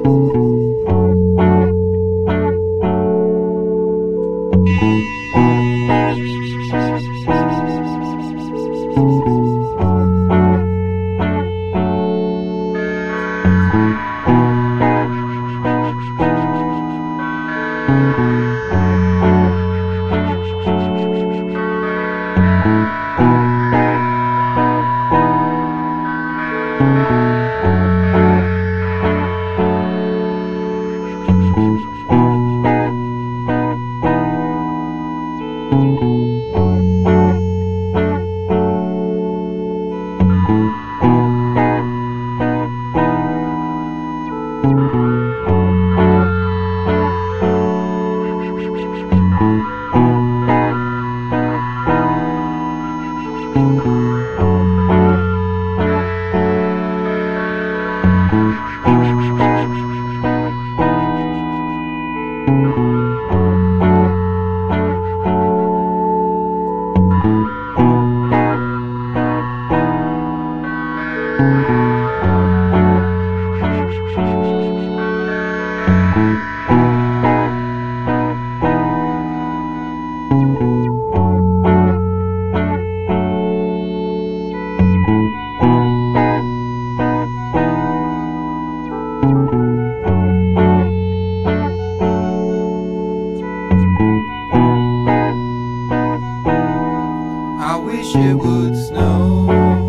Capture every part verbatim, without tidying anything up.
I wish it would snow.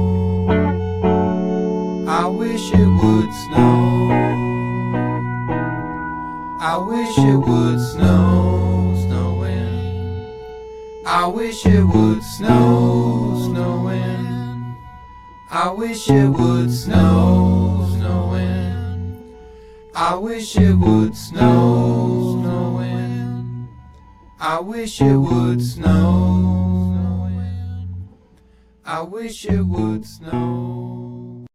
I wish it would snow. I wish it would snow, snowing. I wish it would snow, snowing. I wish it would snow, snowing. I wish it would snow, snowing. I wish it would snow. I wish it would snow.